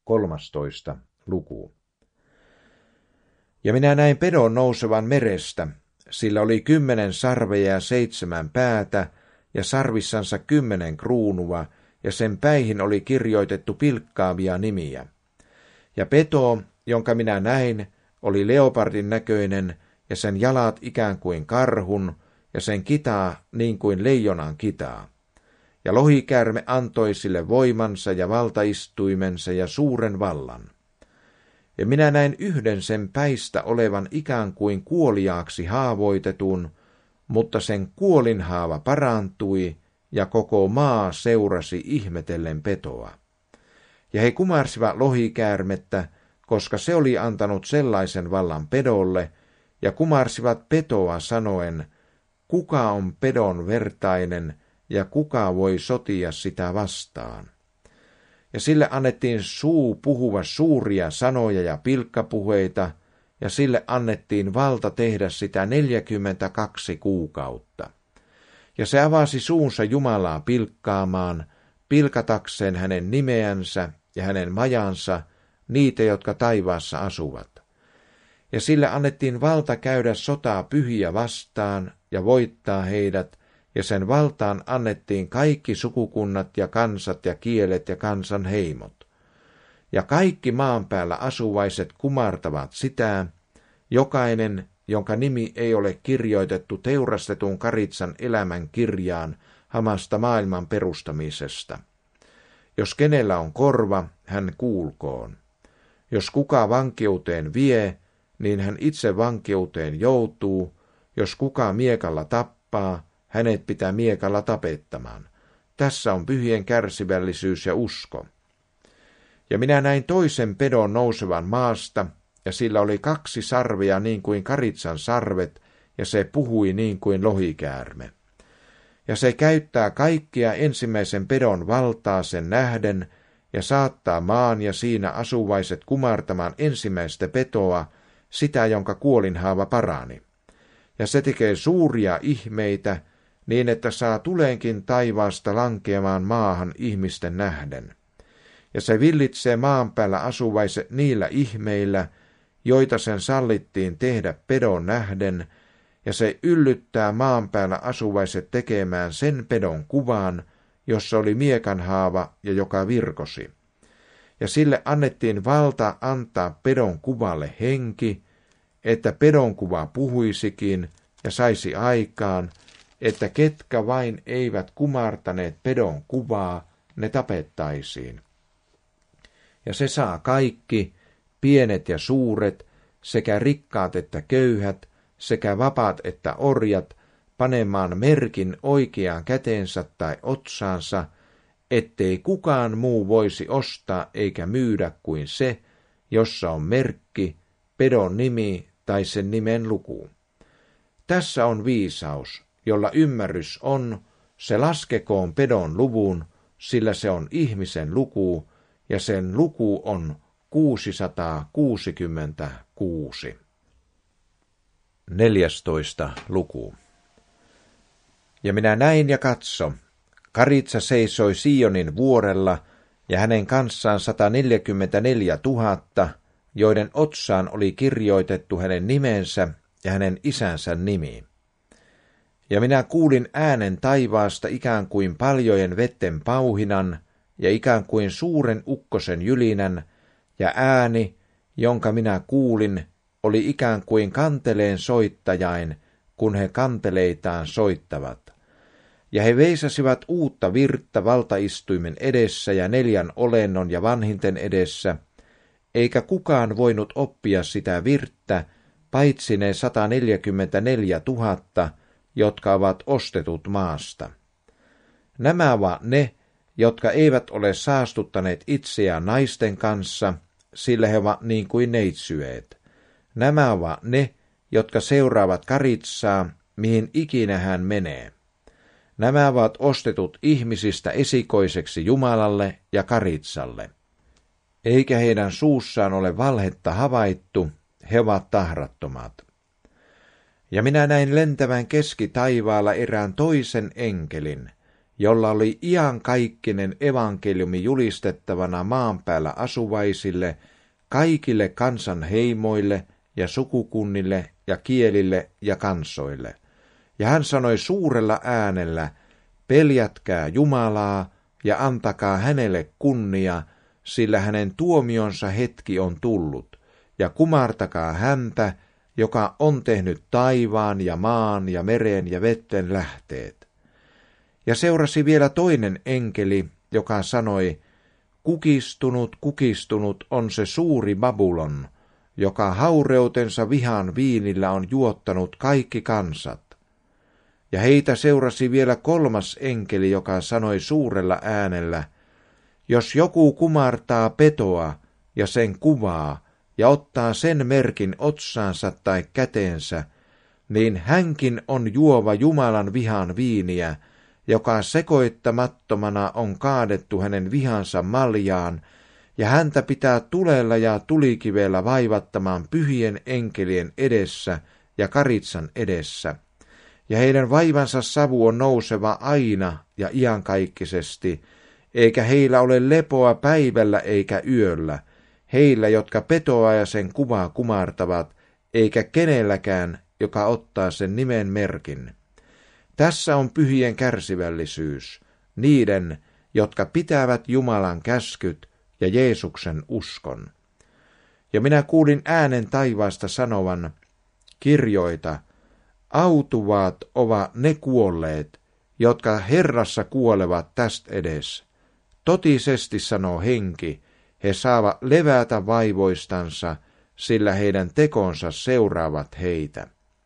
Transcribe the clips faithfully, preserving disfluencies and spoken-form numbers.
kolmastoista luku. Ja minä näin pedon nousevan merestä, sillä oli kymmenen sarvea ja seitsemän päätä, ja sarvissansa kymmenen kruunua, ja sen päihin oli kirjoitettu pilkkaavia nimiä. Ja peto, jonka minä näin, oli leopardin näköinen, ja sen jalat ikään kuin karhun, ja sen kitaa niin kuin leijonan kitaa. Ja lohikäärme antoi sille voimansa ja valtaistuimensa ja suuren vallan. Ja minä näin yhden sen päistä olevan ikään kuin kuoliaaksi haavoitetun, mutta sen kuolinhaava parantui, ja koko maa seurasi ihmetellen petoa. Ja he kumarsivat lohikäärmettä, koska se oli antanut sellaisen vallan pedolle, ja kumarsivat petoa sanoen, kuka on pedon vertainen, ja kuka voi sotia sitä vastaan. Ja sille annettiin suu puhua suuria sanoja ja pilkkapuheita, ja sille annettiin valta tehdä sitä neljäkymmentäkaksi kuukautta. Ja se avasi suunsa Jumalaa pilkkaamaan, pilkatakseen hänen nimeänsä ja hänen majansa, niitä, jotka taivaassa asuvat. Ja sille annettiin valta käydä sotaa pyhiä vastaan ja voittaa heidät, ja sen valtaan annettiin kaikki sukukunnat ja kansat ja kielet ja kansan heimot. Ja kaikki maan päällä asuvaiset kumartavat sitä, jokainen, jonka nimi ei ole kirjoitettu teurastetun karitsan elämän kirjaan hamasta maailman perustamisesta. Jos kenellä on korva, hän kuulkoon. Jos kuka vankeuteen vie, niin hän itse vankeuteen joutuu. Jos kuka miekalla tappaa, hänet pitää miekalla tapettamaan. Tässä on pyhien kärsivällisyys ja usko. Ja minä näin toisen pedon nousevan maasta, ja sillä oli kaksi sarvea niin kuin karitsan sarvet, ja se puhui niin kuin lohikäärme. Ja se käyttää kaikkia ensimmäisen pedon valtaa sen nähden, ja saattaa maan ja siinä asuvaiset kumartamaan ensimmäistä petoa, sitä jonka kuolinhaava parani. Ja se tekee suuria ihmeitä, niin että saa tuleenkin taivaasta lankeamaan maahan ihmisten nähden. Ja se villitsee maan päällä asuvaiset niillä ihmeillä, joita sen sallittiin tehdä pedon nähden, ja se yllyttää maan päällä asuvaiset tekemään sen pedon kuvaan, jossa oli miekanhaava ja joka virkosi. Ja sille annettiin valta antaa pedon kuvalle henki, että pedon kuva puhuisikin ja saisi aikaan, että ketkä vain eivät kumartaneet pedon kuvaa, ne tapettaisiin. Ja se saa kaikki, pienet ja suuret, sekä rikkaat että köyhät, sekä vapaat että orjat, panemaan merkin oikeaan käteensä tai otsaansa, ettei kukaan muu voisi ostaa eikä myydä kuin se, jossa on merkki, pedon nimi tai sen nimen luku. Tässä on viisaus, jolla ymmärrys on, se laskekoon pedon luvun, sillä se on ihmisen luku, ja sen luku on kuusisataakuusikymmentäkuusi. Neljästoista luku. Ja minä näin ja katso, karitsa seisoi Sionin vuorella, ja hänen kanssaan sataneljäkymmentäneljätuhatta, joiden otsaan oli kirjoitettu hänen nimensä ja hänen isänsä nimi. Ja minä kuulin äänen taivaasta ikään kuin paljojen vetten pauhinan, ja ikään kuin suuren ukkosen jylinän, ja ääni, jonka minä kuulin, oli ikään kuin kanteleen soittajain, kun he kanteleitaan soittavat. Ja he veisasivat uutta virttä valtaistuimen edessä ja neljän olennon ja vanhinten edessä, eikä kukaan voinut oppia sitä virttä, paitsi ne sataneljäkymmentäneljätuhatta, jotka ovat ostetut maasta. Nämä ovat ne, jotka eivät ole saastuttaneet itseään naisten kanssa, sillä he ovat niin kuin neitsyöt. Nämä ovat ne, jotka seuraavat karitsaa, mihin ikinä hän menee. Nämä ovat ostetut ihmisistä esikoiseksi Jumalalle ja karitsalle. Eikä heidän suussaan ole valhetta havaittu, he ovat tahrattomat. Ja minä näin lentävän keski taivaalla erään toisen enkelin, jolla oli iankaikkinen evankeliumi julistettavana maan päällä asuvaisille, kaikille kansan heimoille ja sukukunnille ja kielille ja kansoille. Ja hän sanoi suurella äänellä, peljätkää Jumalaa ja antakaa hänelle kunnia, sillä hänen tuomionsa hetki on tullut, ja kumartakaa häntä, joka on tehnyt taivaan ja maan ja meren ja vetten lähteet. Ja seurasi vielä toinen enkeli, joka sanoi, kukistunut, kukistunut on se suuri Babylon, joka haureutensa vihan viinillä on juottanut kaikki kansat. Ja heitä seurasi vielä kolmas enkeli, joka sanoi suurella äänellä, jos joku kumartaa petoa ja sen kuvaa ja ottaa sen merkin otsaansa tai käteensä, niin hänkin on juova Jumalan vihan viiniä, joka sekoittamattomana on kaadettu hänen vihansa maljaan, ja häntä pitää tulella ja tulikivellä vaivattamaan pyhien enkelien edessä ja karitsan edessä. Ja heidän vaivansa savu on nouseva aina ja iankaikkisesti, eikä heillä ole lepoa päivällä eikä yöllä, heillä, jotka petoa ja sen kuvaa kumartavat, eikä kenelläkään, joka ottaa sen nimen merkin. Tässä on pyhien kärsivällisyys, niiden, jotka pitävät Jumalan käskyt ja Jeesuksen uskon. Ja minä kuulin äänen taivaasta sanovan, kirjoita, autuvaat ovat ne kuolleet, jotka Herrassa kuolevat tästä edes. Totisesti sanoo henki, he saavat levätä vaivoistansa, sillä heidän tekonsa seuraavat heitä.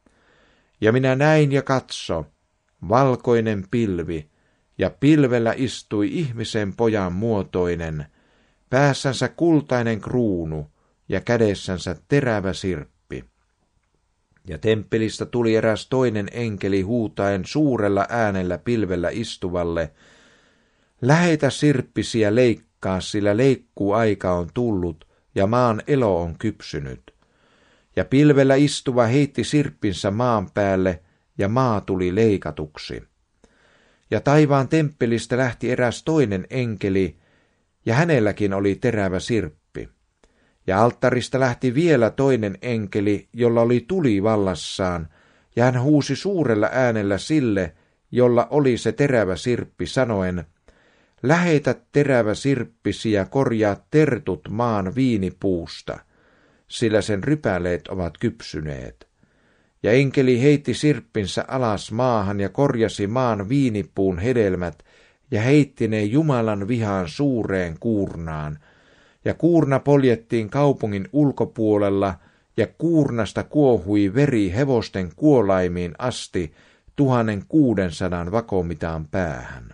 Ja minä näin ja katso, valkoinen pilvi, ja pilvellä istui ihmisen pojan muotoinen, päässänsä kultainen kruunu ja kädessänsä terävä sirppi. Ja temppelistä tuli eräs toinen enkeli huutaen suurella äänellä pilvellä istuvalle, lähetä sirppisiä leikkaa, sillä leikkuaika on tullut ja maan elo on kypsynyt. Ja pilvellä istuva heitti sirppinsä maan päälle, ja maa tuli leikatuksi. Ja taivaan temppelistä lähti eräs toinen enkeli, ja hänelläkin oli terävä sirppi. Ja alttarista lähti vielä toinen enkeli, jolla oli tuli vallassaan, ja hän huusi suurella äänellä sille, jolla oli se terävä sirppi, sanoen, lähetä terävä sirppisi ja korjaa tertut maan viinipuusta, sillä sen rypäleet ovat kypsyneet. Ja enkeli heitti sirppinsä alas maahan ja korjasi maan viinipuun hedelmät ja heitti ne Jumalan vihaan suureen kuurnaan. Ja kuurna poljettiin kaupungin ulkopuolella ja kuurnasta kuohui veri hevosten kuolaimiin asti tuhannen kuudensadan vakomitaan päähän.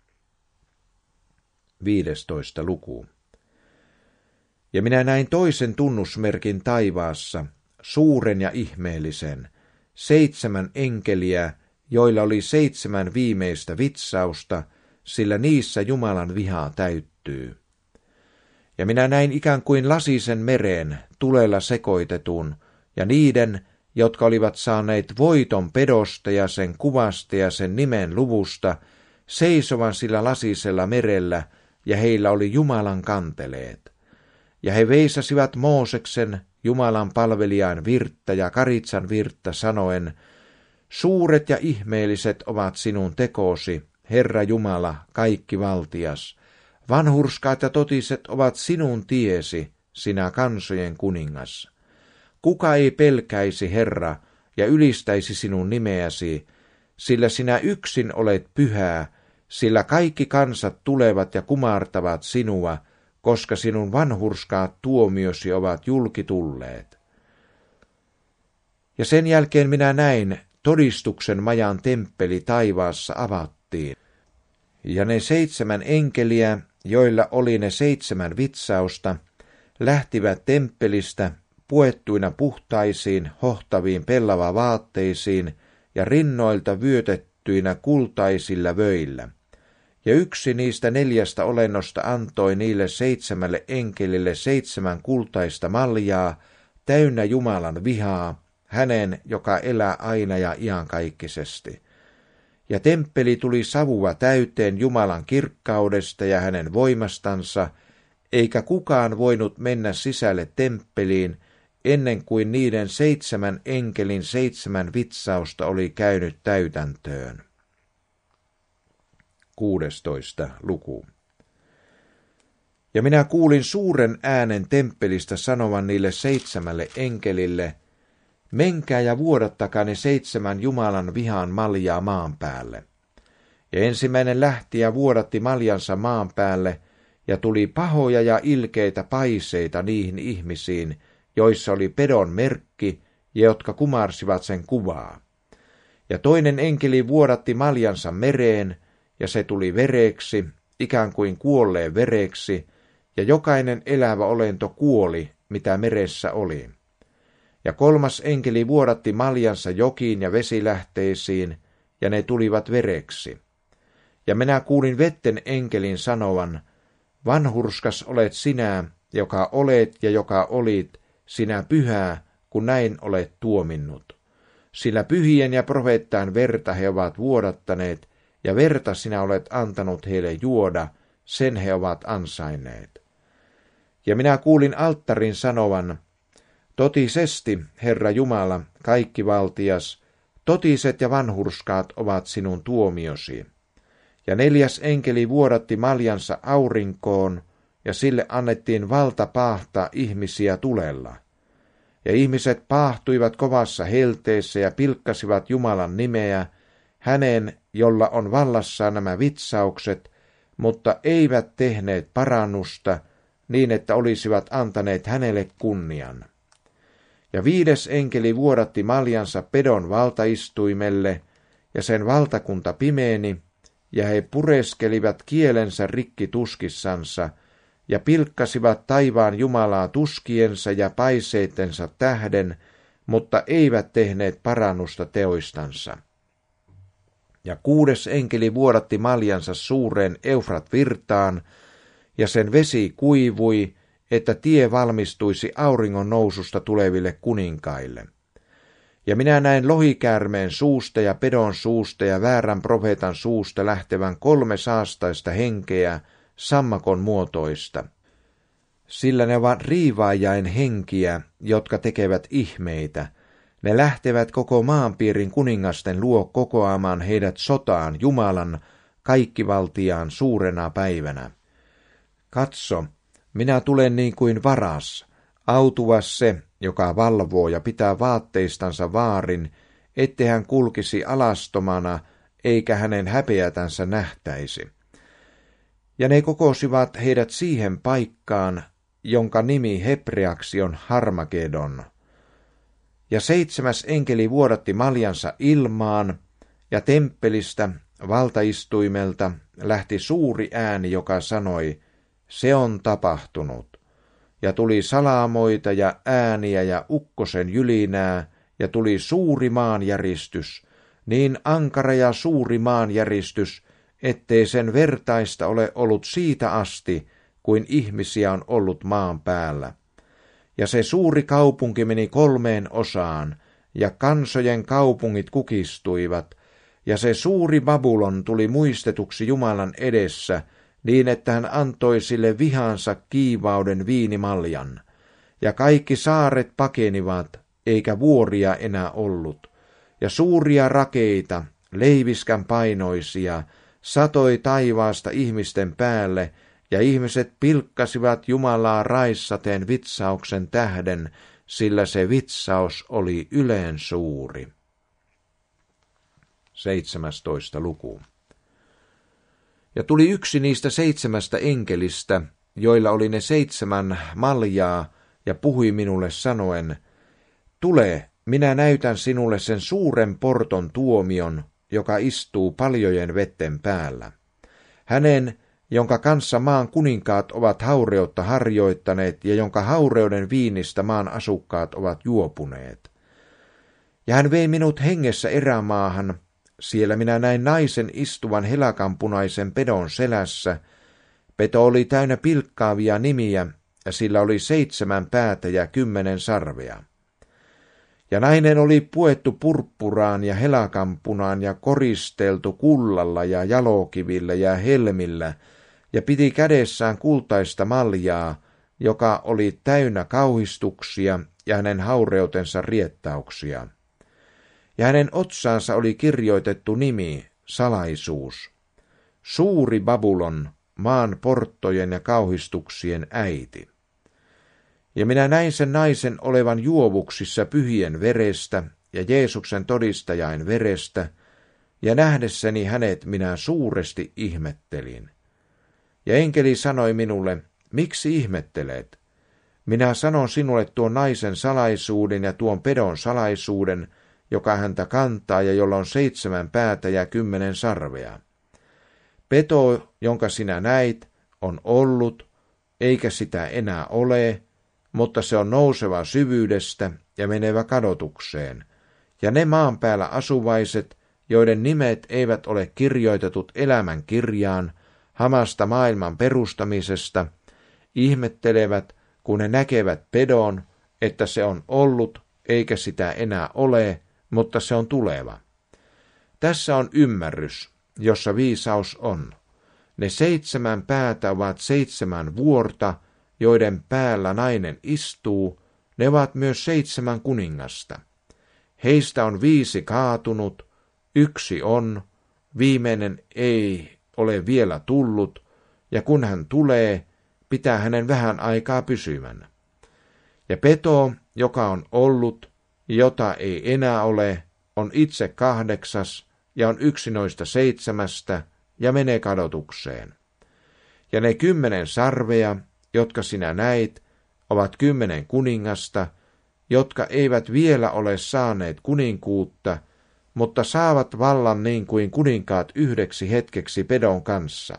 viidestoista luku. Ja minä näin toisen tunnusmerkin taivaassa, suuren ja ihmeellisen, seitsemän enkeliä, joilla oli seitsemän viimeistä vitsausta, sillä niissä Jumalan vihaa täyttyy. Ja minä näin ikään kuin lasisen mereen tulella sekoitetun, ja niiden, jotka olivat saaneet voiton pedosta ja sen kuvasta ja sen nimen luvusta, seisovan sillä lasisella merellä, ja heillä oli Jumalan kanteleet. Ja he veisasivat Mooseksen, Jumalan palvelijan virttä ja karitsan virttä sanoen, suuret ja ihmeelliset ovat sinun tekosi, Herra Jumala, kaikki valtias. Vanhurskaat ja totiset ovat sinun tiesi, sinä kansojen kuningas. Kuka ei pelkäisi, Herra, ja ylistäisi sinun nimeäsi, sillä sinä yksin olet pyhää, sillä kaikki kansat tulevat ja kumartavat sinua, koska sinun vanhurskaat tuomiosi ovat julkitulleet. Ja sen jälkeen minä näin, todistuksen majan temppeli taivaassa avattiin. Ja ne seitsemän enkeliä, joilla oli ne seitsemän vitsausta, lähtivät temppelistä puettuina puhtaisiin, hohtaviin pellava vaatteisiin ja rinnoilta vyötettyinä kultaisilla vöillä. Ja yksi niistä neljästä olennosta antoi niille seitsemälle enkelille seitsemän kultaista maljaa, täynnä Jumalan vihaa, hänen, joka elää aina ja iankaikkisesti. Ja temppeli tuli savua täyteen Jumalan kirkkaudesta ja hänen voimastansa, eikä kukaan voinut mennä sisälle temppeliin, ennen kuin niiden seitsemän enkelin seitsemän vitsausta oli käynyt täytäntöön. kuudestoista luku. Ja minä kuulin suuren äänen temppelistä sanovan niille seitsemälle enkelille, menkää ja vuodattakaa ne seitsemän Jumalan vihan maljaa maan päälle. Ja ensimmäinen lähti ja vuodatti maljansa maan päälle, ja tuli pahoja ja ilkeitä paiseita niihin ihmisiin, joissa oli pedon merkki, ja jotka kumarsivat sen kuvaa. Ja toinen enkeli vuodatti maljansa mereen, ja se tuli vereksi, ikään kuin kuolleen vereksi, ja jokainen elävä olento kuoli, mitä meressä oli. Ja kolmas enkeli vuodatti maljansa jokiin ja vesilähteisiin, ja ne tulivat vereksi. Ja minä kuulin vetten enkelin sanovan, vanhurskas olet sinä, joka olet ja joka olit, sinä pyhää, kun näin olet tuominnut. Sillä pyhien ja profeettaan verta he ovat vuodattaneet, ja verta sinä olet antanut heille juoda, sen he ovat ansainneet. Ja minä kuulin alttarin sanovan, totisesti, Herra Jumala, kaikkivaltias, totiset ja vanhurskaat ovat sinun tuomiosi. Ja neljäs enkeli vuodatti maljansa aurinkoon, ja sille annettiin valta paahtaa ihmisiä tulella. Ja ihmiset paahtuivat kovassa helteessä ja pilkkasivat Jumalan nimeä, hänen, jolla on vallassaan nämä vitsaukset, mutta eivät tehneet parannusta, niin että olisivat antaneet hänelle kunnian. Ja viides enkeli vuodatti maljansa pedon valtaistuimelle, ja sen valtakunta pimeeni, ja he pureskelivat kielensä rikki tuskissansa, ja pilkkasivat taivaan Jumalaa tuskiensa ja paiseitensa tähden, mutta eivät tehneet parannusta teoistansa. Ja kuudes enkeli vuodatti maljansa suureen Eufrat-virtaan, ja sen vesi kuivui, että tie valmistuisi auringon noususta tuleville kuninkaille. Ja minä näin lohikäärmeen suusta ja pedon suusta ja väärän profeetan suusta lähtevän kolme saastaista henkeä, sammakon muotoista. Sillä ne ovat riivaajain henkiä, jotka tekevät ihmeitä. Ne lähtevät koko maanpiirin kuningasten luo kokoamaan heidät sotaan Jumalan kaikkivaltiaan suurena päivänä. Katso, minä tulen niin kuin varas, autuvas se, joka valvoo ja pitää vaatteistansa vaarin, ettei hän kulkisi alastomana, eikä hänen häpeätänsä nähtäisi. Ja ne kokosivat heidät siihen paikkaan, jonka nimi hebreaksi on Harmagedon. Ja seitsemäs enkeli vuodatti maljansa ilmaan, ja temppelistä, valtaistuimelta, lähti suuri ääni, joka sanoi, se on tapahtunut. Ja tuli salaamoita ja ääniä ja ukkosen jylinää, ja tuli suuri maanjäristys, niin ankara ja suuri maanjäristys, ettei sen vertaista ole ollut siitä asti, kuin ihmisiä on ollut maan päällä. Ja se suuri kaupunki meni kolmeen osaan, ja kansojen kaupungit kukistuivat, ja se suuri Babylon tuli muistetuksi Jumalan edessä, niin että hän antoi sille vihansa kiivauden viinimaljan. Ja kaikki saaret pakenivat, eikä vuoria enää ollut. Ja suuria rakeita, leiviskän painoisia, satoi taivaasta ihmisten päälle, ja ihmiset pilkkasivat Jumalaa raissateen vitsauksen tähden, sillä se vitsaus oli yleen suuri. seitsemästoista luku. Ja tuli yksi niistä seitsemästä enkelistä, joilla oli ne seitsemän maljaa, ja puhui minulle sanoen, tule, minä näytän sinulle sen suuren porton tuomion, joka istuu paljojen vetten päällä. Hänen, jonka kanssa maan kuninkaat ovat haureutta harjoittaneet, ja jonka haureuden viinistä maan asukkaat ovat juopuneet. Ja hän vei minut hengessä erämaahan, siellä minä näin naisen istuvan helakanpunaisen pedon selässä. Peto oli täynnä pilkkaavia nimiä, ja sillä oli seitsemän päätä ja kymmenen sarvea. Ja nainen oli puettu purppuraan ja helakampunaan ja koristeltu kullalla ja jalokivillä ja helmillä, ja piti kädessään kultaista maljaa, joka oli täynnä kauhistuksia ja hänen haureutensa riettauksia. Ja hänen otsaansa oli kirjoitettu nimi, salaisuus, suuri Babylon, maan porttojen ja kauhistuksien äiti. Ja minä näin sen naisen olevan juovuksissa pyhien verestä ja Jeesuksen todistajain verestä, ja nähdessäni hänet minä suuresti ihmettelin. Ja enkeli sanoi minulle, miksi ihmettelet? Minä sanon sinulle tuon naisen salaisuuden ja tuon pedon salaisuuden, joka häntä kantaa ja jolla on seitsemän päätä ja kymmenen sarvea. Peto, jonka sinä näit, on ollut, eikä sitä enää ole, mutta se on nouseva syvyydestä ja menevä kadotukseen. Ja ne maan päällä asuvaiset, joiden nimet eivät ole kirjoitetut elämän kirjaan, hamasta maailman perustamisesta, ihmettelevät, kun ne näkevät pedon, että se on ollut, eikä sitä enää ole, mutta se on tuleva. Tässä on ymmärrys, jossa viisaus on. Ne seitsemän päätä ovat seitsemän vuorta, joiden päällä nainen istuu, ne ovat myös seitsemän kuningasta. Heistä on viisi kaatunut, yksi on, viimeinen ei ole vielä tullut, ja kun hän tulee, pitää hänen vähän aikaa pysymän. Ja peto, joka on ollut, jota ei enää ole, on itse kahdeksas, ja on yksi noista seitsemästä, ja menee kadotukseen. Ja ne kymmenen sarvea, jotka sinä näit, ovat kymmenen kuningasta, jotka eivät vielä ole saaneet kuninkuutta, mutta saavat vallan niin kuin kuninkaat yhdeksi hetkeksi pedon kanssa.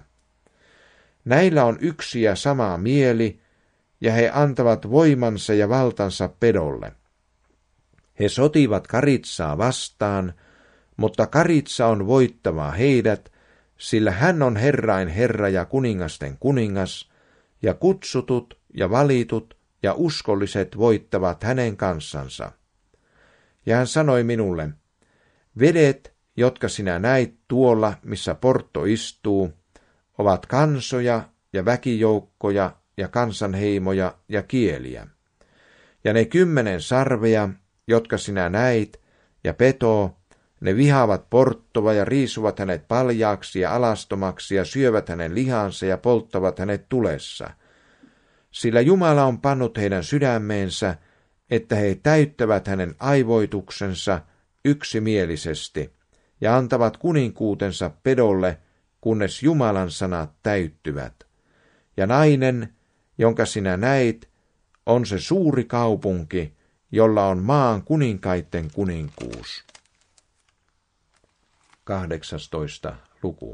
Näillä on yksi ja sama mieli, ja he antavat voimansa ja valtansa pedolle. He sotivat Karitsaa vastaan, mutta Karitsa on voittava heidät, sillä hän on Herrain Herra ja kuningasten kuningas, ja kutsutut ja valitut ja uskolliset voittavat hänen kanssansa. Ja hän sanoi minulle, vedet, jotka sinä näit tuolla, missä portto istuu, ovat kansoja ja väkijoukkoja ja kansanheimoja ja kieliä. Ja ne kymmenen sarvea, jotka sinä näit, ja peto, ne vihaavat porttoa ja riisuvat hänet paljaaksi ja alastomaksi ja syövät hänen lihansa ja polttavat hänet tulessa. Sillä Jumala on pannut heidän sydämeensä, että he täyttävät hänen aivoituksensa yksimielisesti ja antavat kuninkuutensa pedolle, kunnes Jumalan sanat täyttyvät. Ja nainen, jonka sinä näit, on se suuri kaupunki, jolla on maan kuninkaitten kuninkuus. kahdeksastoista luku.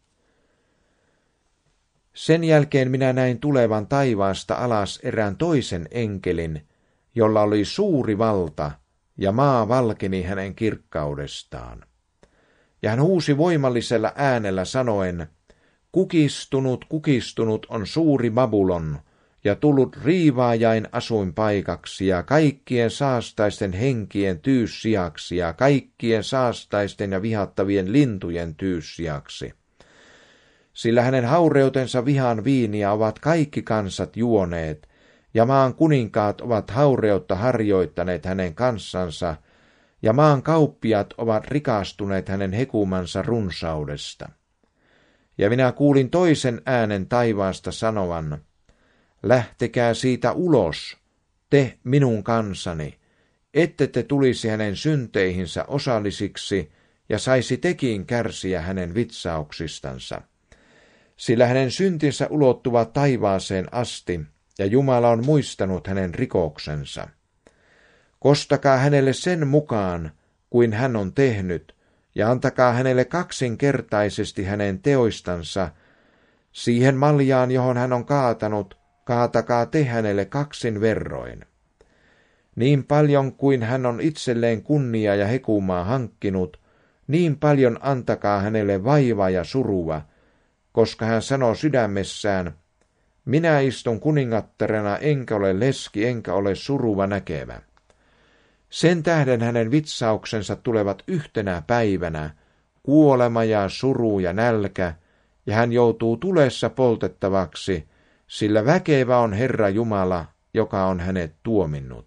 Sen jälkeen minä näin tulevan taivaasta alas erään toisen enkelin, jolla oli suuri valta, ja maa valkeni hänen kirkkaudestaan. Ja hän huusi voimallisella äänellä sanoen, kukistunut, kukistunut on suuri Babylon, ja tullut riivaajain asuinpaikaksi ja kaikkien saastaisten henkien tyyssijaksi ja kaikkien saastaisten ja vihattavien lintujen tyyssijaksi. Sillä hänen haureutensa vihan viiniä ovat kaikki kansat juoneet, ja maan kuninkaat ovat haureutta harjoittaneet hänen kanssansa, ja maan kauppiat ovat rikastuneet hänen hekumansa runsaudesta. Ja minä kuulin toisen äänen taivaasta sanovan, lähtekää siitä ulos, te minun kansani, ette te tulisi hänen synteihinsä osallisiksi ja saisi tekin kärsiä hänen vitsauksistansa. Sillä hänen syntinsä ulottuvat taivaaseen asti, ja Jumala on muistanut hänen rikoksensa. Kostakaa hänelle sen mukaan, kuin hän on tehnyt, ja antakaa hänelle kaksinkertaisesti hänen teoistansa, siihen maljaan, johon hän on kaatanut, kaatakaa te hänelle kaksin verroin. Niin paljon kuin hän on itselleen kunnia ja hekumaa hankkinut, niin paljon antakaa hänelle vaivaa ja surua, koska hän sanoo sydämessään, minä istun kuningattarena, enkä ole leski, enkä ole suruva näkevä. Sen tähden hänen vitsauksensa tulevat yhtenä päivänä, kuolema ja suru ja nälkä, ja hän joutuu tulessa poltettavaksi, sillä väkevä on Herra Jumala, joka on hänet tuominnut.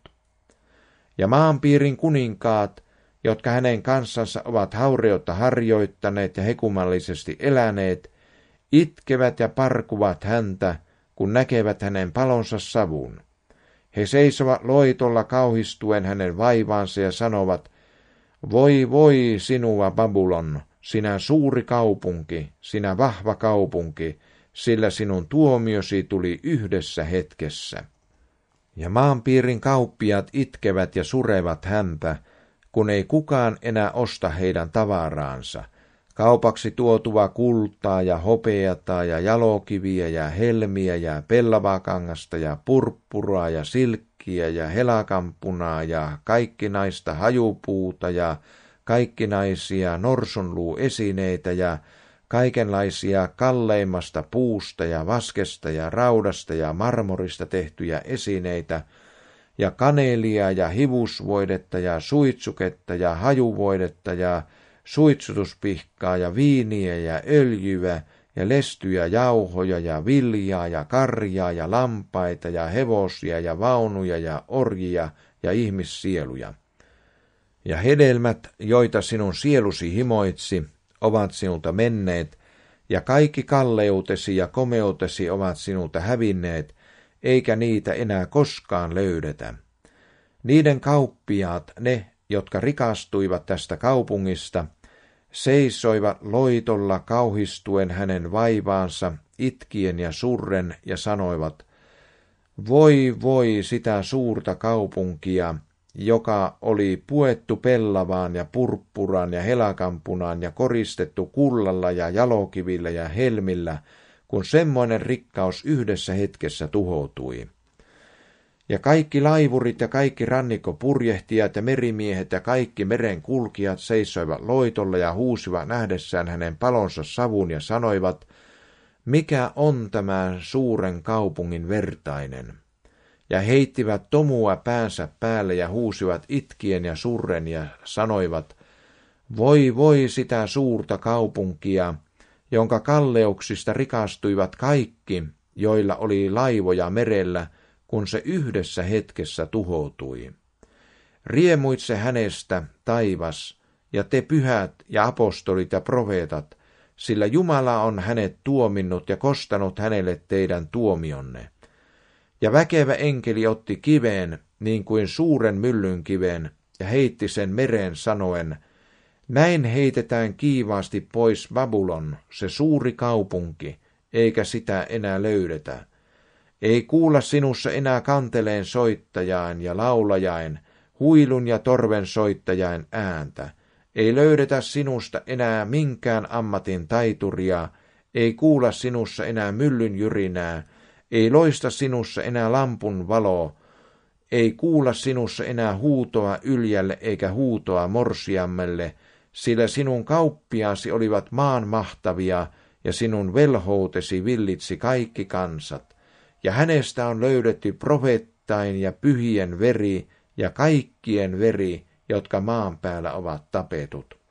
Ja maanpiirin kuninkaat, jotka hänen kanssansa ovat haureutta harjoittaneet ja hekumallisesti eläneet, itkevät ja parkuvat häntä, kun näkevät hänen palonsa savun. He seisovat loitolla kauhistuen hänen vaivaansa ja sanovat, voi voi sinua Babylon, sinä suuri kaupunki, sinä vahva kaupunki, sillä sinun tuomiosi tuli yhdessä hetkessä. Ja maanpiirin kauppiaat itkevät ja surevat häntä, kun ei kukaan enää osta heidän tavaraansa. Kaupaksi tuotua kultaa ja hopeata ja jalokiviä ja helmiä ja pellavakangasta ja purppuraa ja silkkiä ja helakampunaa ja kaikkinaista hajupuuta ja kaikkinaisia norsunluuesineitä ja kaikenlaisia kalleimmasta puusta ja vaskesta ja raudasta ja marmorista tehtyjä esineitä, ja kanelia ja hivusvoidetta ja suitsuketta ja hajuvoidetta ja suitsutuspihkaa ja viiniä ja öljyä ja lestyjä jauhoja ja viljaa ja karjaa ja lampaita ja hevosia ja vaunuja ja orjia ja ihmissieluja. Ja hedelmät, joita sinun sielusi himoitsi, ovat sinulta menneet, ja kaikki kalleutesi ja komeutesi ovat sinulta hävinneet, eikä niitä enää koskaan löydetä. Niiden kauppiaat, ne, jotka rikastuivat tästä kaupungista, seisoivat loitolla kauhistuen hänen vaivaansa, itkien ja surren, ja sanoivat, voi voi sitä suurta kaupunkia, joka oli puettu pellavaan ja purppuraan ja helakampunaan ja koristettu kullalla ja jalokivillä ja helmillä, kun semmoinen rikkaus yhdessä hetkessä tuhoutui. Ja kaikki laivurit ja kaikki rannikkopurjehtijat ja merimiehet ja kaikki merenkulkijat seisoivat loitolla ja huusivat nähdessään hänen palonsa savun ja sanoivat, mikä on tämä suuren kaupungin vertainen? Ja heittivät tomua päänsä päälle ja huusivat itkien ja surren ja sanoivat, voi voi sitä suurta kaupunkia, jonka kalleuksista rikastuivat kaikki, joilla oli laivoja merellä, kun se yhdessä hetkessä tuhoutui. Riemuitse hänestä, taivas, ja te pyhät ja apostolit ja profeetat, sillä Jumala on hänet tuominnut ja kostanut hänelle teidän tuomionne. Ja väkevä enkeli otti kiveen, niin kuin suuren myllyn kiven, ja heitti sen mereen sanoen, näin heitetään kiivaasti pois Babylon, se suuri kaupunki, eikä sitä enää löydetä. Ei kuulla sinussa enää kanteleen soittajain ja laulajain, huilun ja torven soittajain ääntä. Ei löydetä sinusta enää minkään ammatin taituria, ei kuulla sinussa enää myllyn jyrinää, ei loista sinussa enää lampun valo, ei kuulla sinussa enää huutoa yljälle eikä huutoa morsiammelle, sillä sinun kauppiaasi olivat maan mahtavia ja sinun velhoutesi villitsi kaikki kansat. Ja hänestä on löydetty profeettain ja pyhien veri ja kaikkien veri, jotka maan päällä ovat tapetut.